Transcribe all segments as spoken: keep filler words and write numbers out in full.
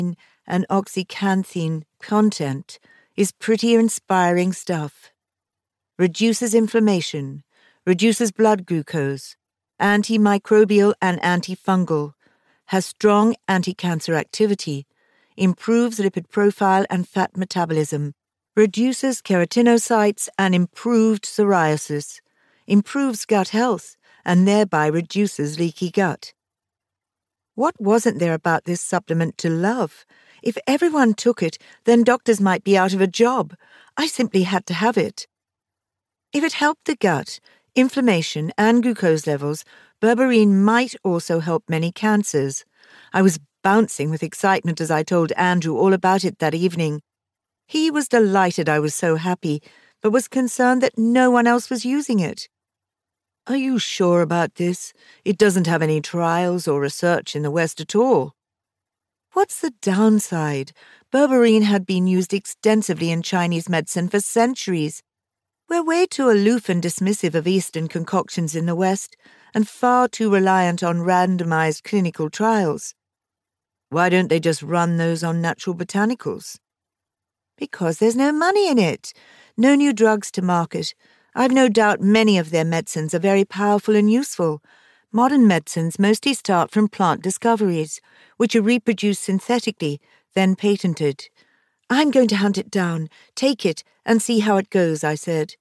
and oxycanthine content is pretty inspiring stuff. Reduces inflammation, reduces blood glucose, antimicrobial and antifungal, has strong anti-cancer activity, improves lipid profile and fat metabolism, reduces keratinocytes and improved psoriasis, improves gut health, and thereby reduces leaky gut. What wasn't there about this supplement to love? If everyone took it, then doctors might be out of a job. I simply had to have it. If it helped the gut, inflammation, and glucose levels, berberine might also help many cancers. I was bouncing with excitement as I told Andrew all about it that evening. He was delighted I was so happy, but was concerned that no one else was using it. "Are you sure about this? It doesn't have any trials or research in the West at all." What's the downside? Berberine had been used extensively in Chinese medicine for centuries. We're way too aloof and dismissive of Eastern concoctions in the West, and far too reliant on randomized clinical trials. Why don't they just run those on natural botanicals? Because there's no money in it. No new drugs to market. I've no doubt many of their medicines are very powerful and useful. Modern medicines mostly start from plant discoveries, which are reproduced synthetically, then patented. "I'm going to hunt it down, take it, and see how it goes," I said.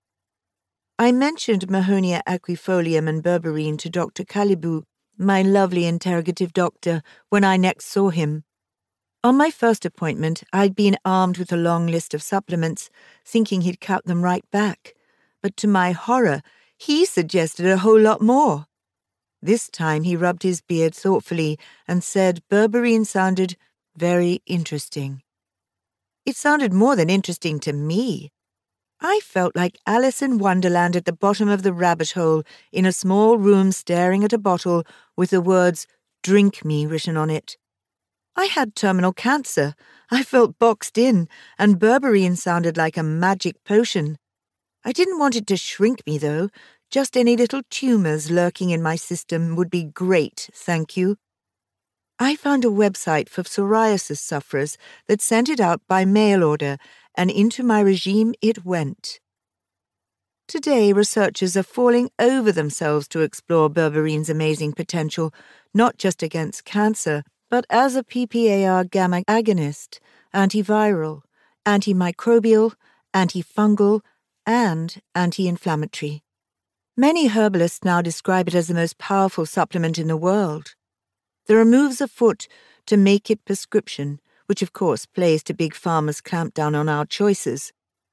I mentioned Mahonia aquifolium and berberine to Doctor Calibou, my lovely interrogative doctor, when I next saw him. On my first appointment, I'd been armed with a long list of supplements, thinking he'd cut them right back. But to my horror, he suggested a whole lot more. This time he rubbed his beard thoughtfully and said berberine sounded very interesting. It sounded more than interesting to me. I felt like Alice in Wonderland at the bottom of the rabbit hole in a small room staring at a bottle with the words "Drink me" written on it. I had terminal cancer. I felt boxed in, and berberine sounded like a magic potion. I didn't want it to shrink me, though. Just any little tumours lurking in my system would be great, thank you. I found a website for psoriasis sufferers that sent it out by mail order, and into my regime it went. Today, researchers are falling over themselves to explore berberine's amazing potential, not just against cancer, but as a P P A R gamma agonist, antiviral, antimicrobial, antifungal, and anti-inflammatory. Many herbalists now describe it as the most powerful supplement in the world. There are moves afoot to make it prescription, which of course plays to Big Pharma's clampdown on our choices.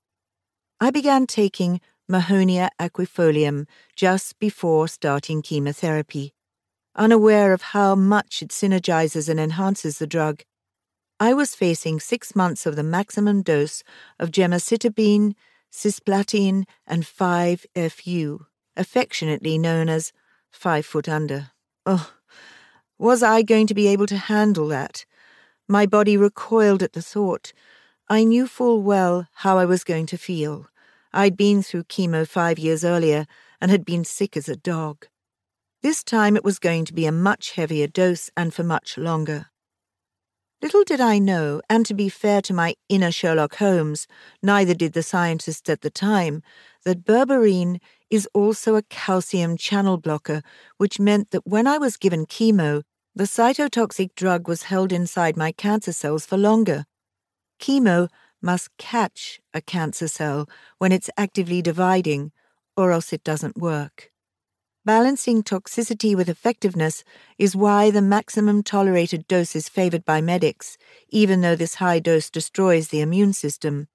I began taking Mahonia aquifolium just before starting chemotherapy, unaware of how much it synergizes and enhances the drug. I was facing six months of the maximum dose of gemcitabine, cisplatin, and five F U, affectionately known as five foot under. Oh, was I going to be able to handle that? My body recoiled at the thought. I knew full well how I was going to feel. I'd been through chemo five years earlier and had been sick as a dog. This time it was going to be a much heavier dose and for much longer. Little did I know, and to be fair to my inner Sherlock Holmes, neither did the scientists at the time, that berberine is also a calcium channel blocker, which meant that when I was given chemo, the cytotoxic drug was held inside my cancer cells for longer. Chemo must catch a cancer cell when it's actively dividing, or else it doesn't work. Balancing toxicity with effectiveness is why the maximum tolerated dose is favored by medics, even though this high dose destroys the immune system.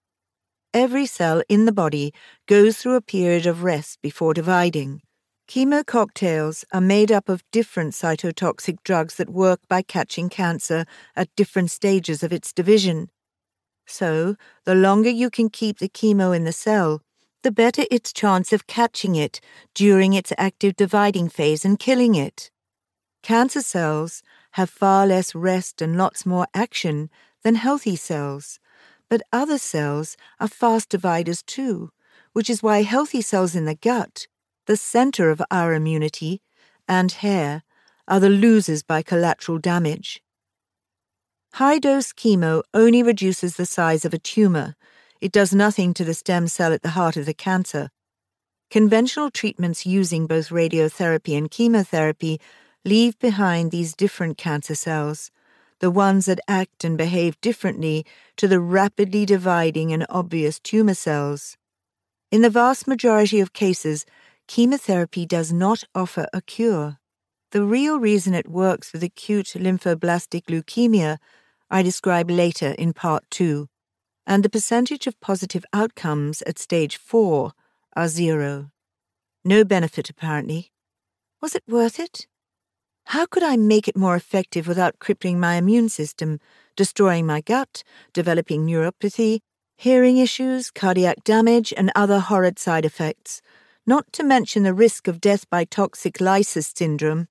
Every cell in the body goes through a period of rest before dividing. Chemo cocktails are made up of different cytotoxic drugs that work by catching cancer at different stages of its division. So, the longer you can keep the chemo in the cell, the better its chance of catching it during its active dividing phase and killing it. Cancer cells have far less rest and lots more action than healthy cells, but other cells are fast dividers too, which is why healthy cells in the gut, the center of our immunity, and hair, are the losers by collateral damage. High-dose chemo only reduces the size of a tumor. It does nothing to the stem cell at the heart of the cancer. Conventional treatments using both radiotherapy and chemotherapy leave behind these different cancer cells, the ones that act and behave differently to the rapidly dividing and obvious tumor cells. In the vast majority of cases, chemotherapy does not offer a cure. The real reason it works with acute lymphoblastic leukemia I describe later in part two, and the percentage of positive outcomes at stage four are zero. No benefit, apparently. Was it worth it? How could I make it more effective without crippling my immune system, destroying my gut, developing neuropathy, hearing issues, cardiac damage, and other horrid side effects, not to mention the risk of death by toxic lysis syndrome?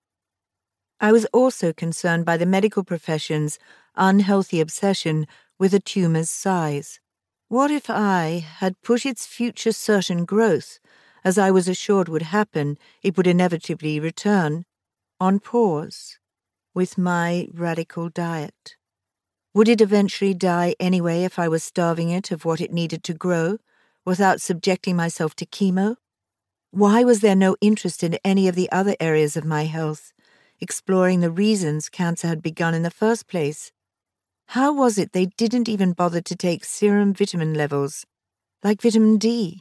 I was also concerned by the medical profession's unhealthy obsession with a tumor's size. What if I had put its future certain growth, as I was assured would happen, it would inevitably return, on pause with my radical diet? Would it eventually die anyway if I was starving it of what it needed to grow, without subjecting myself to chemo? Why was there no interest in any of the other areas of my health, exploring the reasons cancer had begun in the first place? How was it they didn't even bother to take serum vitamin levels, like vitamin D?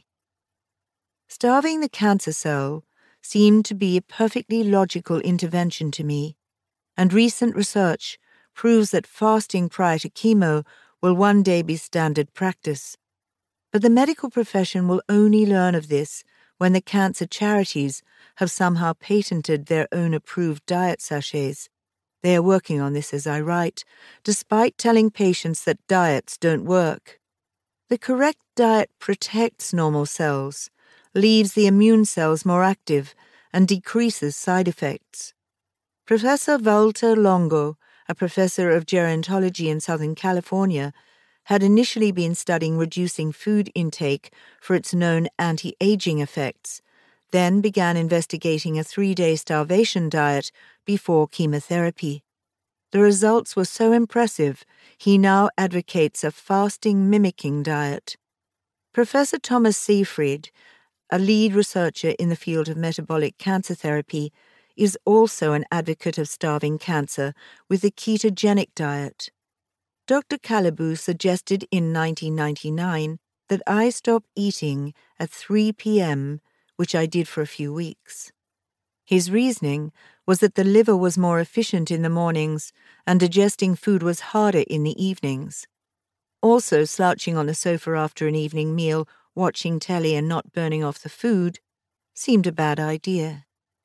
Starving the cancer cell seemed to be a perfectly logical intervention to me, and recent research proves that fasting prior to chemo will one day be standard practice. But the medical profession will only learn of this when the cancer charities have somehow patented their own approved diet sachets. They are working on this as I write, despite telling patients that diets don't work. The correct diet protects normal cells, leaves the immune cells more active, and decreases side effects. Professor Walter Longo, a professor of gerontology in Southern California, had initially been studying reducing food intake for its known anti-aging effects, then began investigating a three-day starvation diet before chemotherapy. The results were so impressive, he now advocates a fasting-mimicking diet. Professor Thomas Seyfried, a lead researcher in the field of metabolic cancer therapy, is also an advocate of starving cancer with the ketogenic diet. Doctor Calabou suggested in nineteen ninety-nine that I stop eating at three p.m., which I did for a few weeks. His reasoning was that the liver was more efficient in the mornings and digesting food was harder in the evenings. Also, slouching on the sofa after an evening meal, watching telly and not burning off the food, seemed a bad idea.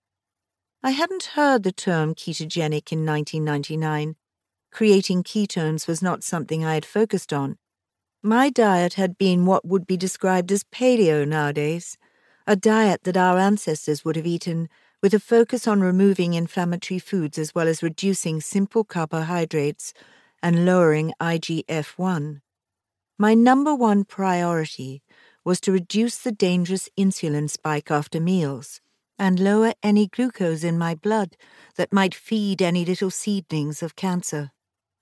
I hadn't heard the term ketogenic in nineteen ninety-nine. Creating ketones was not something I had focused on. My diet had been what would be described as paleo nowadays, a diet that our ancestors would have eaten with a focus on removing inflammatory foods as well as reducing simple carbohydrates and lowering I G F one. My number one priority was to reduce the dangerous insulin spike after meals and lower any glucose in my blood that might feed any little seedlings of cancer.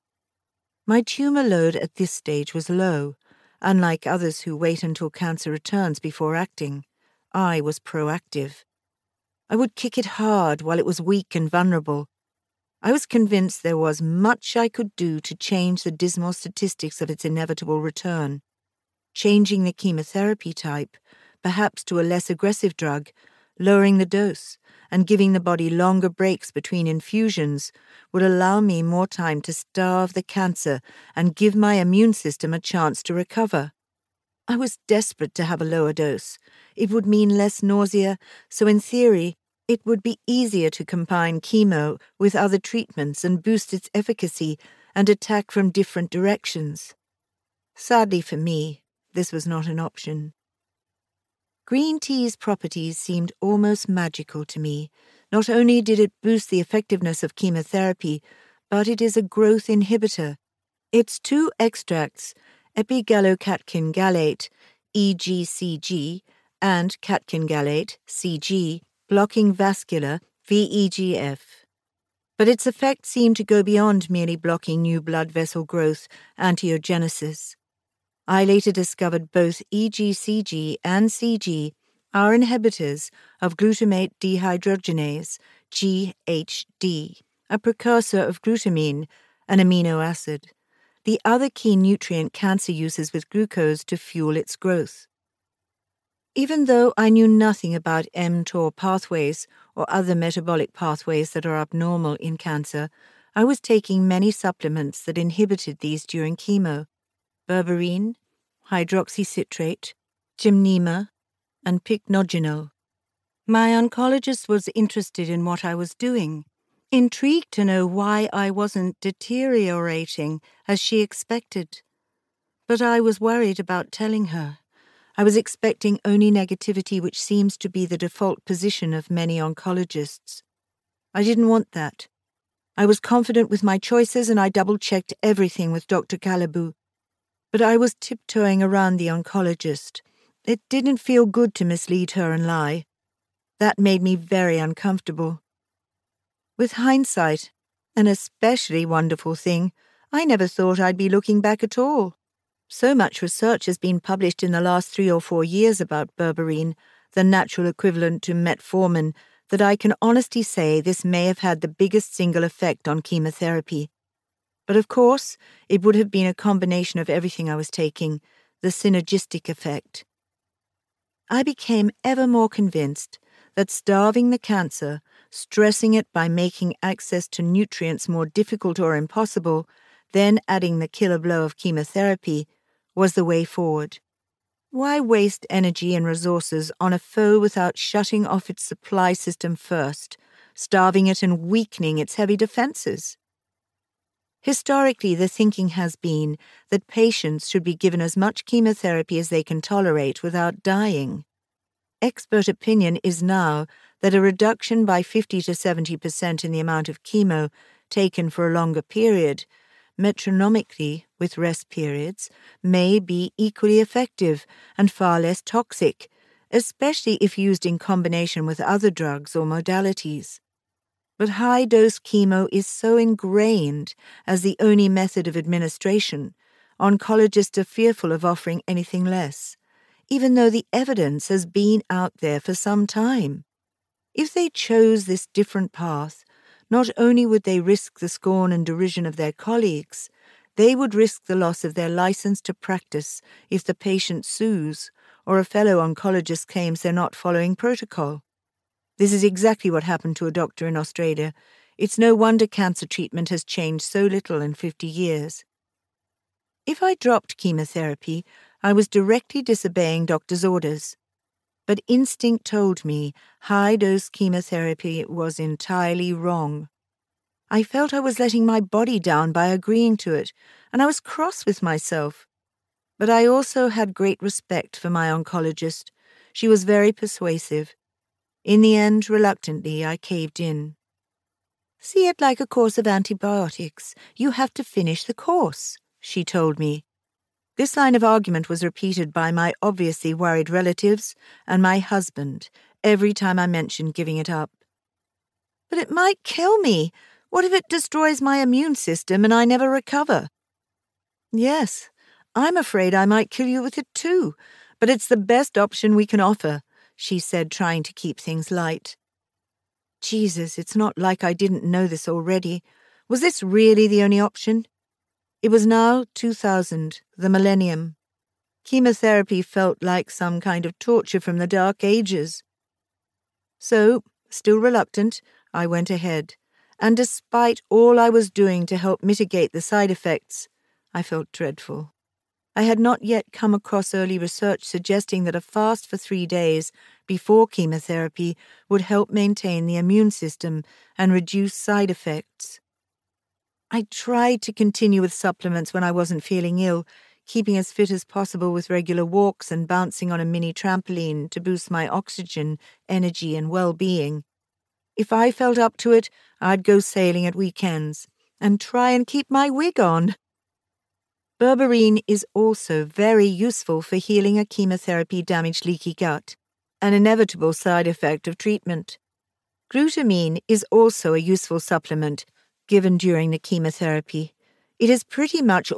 My tumor load at this stage was low. Unlike others who wait until cancer returns before acting, I was proactive. I would kick it hard while it was weak and vulnerable. I was convinced there was much I could do to change the dismal statistics of its inevitable return. Changing the chemotherapy type, perhaps to a less aggressive drug, lowering the dose, and giving the body longer breaks between infusions would allow me more time to starve the cancer and give my immune system a chance to recover. I was desperate to have a lower dose. It would mean less nausea, so in theory, it would be easier to combine chemo with other treatments and boost its efficacy and attack from different directions. Sadly for me, this was not an option. Green tea's properties seemed almost magical to me. Not only did it boost the effectiveness of chemotherapy, but it is a growth inhibitor. Its two extracts, epigallocatkin gallate, E G C G, and catkin gallate, C G, blocking vascular, V E G F. But its effects seem to go beyond merely blocking new blood vessel growth, angiogenesis. I later discovered both E G C G and C G are inhibitors of glutamate dehydrogenase, G H D, a precursor of glutamine, an amino acid, the other key nutrient cancer uses with glucose to fuel its growth. Even though I knew nothing about mTOR pathways or other metabolic pathways that are abnormal in cancer, I was taking many supplements that inhibited these during chemo: berberine, hydroxycitrate, gymnema, and pycnogenol. My oncologist was interested in what I was doing, intrigued to know why I wasn't deteriorating as she expected. But I was worried about telling her. I was expecting only negativity, which seems to be the default position of many oncologists. I didn't want that. I was confident with my choices and I double-checked everything with Doctor Calabou. But I was tiptoeing around the oncologist. It didn't feel good to mislead her and lie. That made me very uncomfortable. With hindsight, an especially wonderful thing, I never thought I'd be looking back at all. So much research has been published in the last three or four years about berberine, the natural equivalent to metformin, that I can honestly say this may have had the biggest single effect on chemotherapy. But of course, it would have been a combination of everything I was taking, the synergistic effect. I became ever more convinced that starving the cancer, stressing it by making access to nutrients more difficult or impossible, then adding the killer blow of chemotherapy, was the way forward. Why waste energy and resources on a foe without shutting off its supply system first, starving it and weakening its heavy defenses? Historically, the thinking has been that patients should be given as much chemotherapy as they can tolerate without dying. Expert opinion is now that a reduction by fifty to seventy percent in the amount of chemo taken for a longer period, metronomically with rest periods, may be equally effective and far less toxic, especially if used in combination with other drugs or modalities. But high-dose chemo is so ingrained as the only method of administration, oncologists are fearful of offering anything less, even though the evidence has been out there for some time. If they chose this different path, not only would they risk the scorn and derision of their colleagues, they would risk the loss of their license to practice if the patient sues or a fellow oncologist claims they're not following protocol. This is exactly what happened to a doctor in Australia. It's no wonder cancer treatment has changed so little in fifty years. If I dropped chemotherapy, I was directly disobeying doctor's orders. But instinct told me high-dose chemotherapy was entirely wrong. I felt I was letting my body down by agreeing to it, and I was cross with myself. But I also had great respect for my oncologist. She was very persuasive. In the end, reluctantly, I caved in. "See it like a course of antibiotics. You have to finish the course," she told me. This line of argument was repeated by my obviously worried relatives and my husband every time I mentioned giving it up. "But it might kill me. What if it destroys my immune system and I never recover?" "Yes, I'm afraid I might kill you with it too, but it's the best option we can offer," she said, trying to keep things light. Jesus, it's not like I didn't know this already. Was this really the only option? It was now two thousand, the millennium. Chemotherapy felt like some kind of torture from the Dark Ages. So, still reluctant, I went ahead, and despite all I was doing to help mitigate the side effects, I felt dreadful. I had not yet come across early research suggesting that a fast for three days before chemotherapy would help maintain the immune system and reduce side effects. I tried to continue with supplements when I wasn't feeling ill, keeping as fit as possible with regular walks and bouncing on a mini trampoline to boost my oxygen, energy, and well-being. If I felt up to it, I'd go sailing at weekends and try and keep my wig on. Berberine is also very useful for healing a chemotherapy-damaged leaky gut, an inevitable side effect of treatment. Glutamine is also a useful supplement given during the chemotherapy. It is pretty much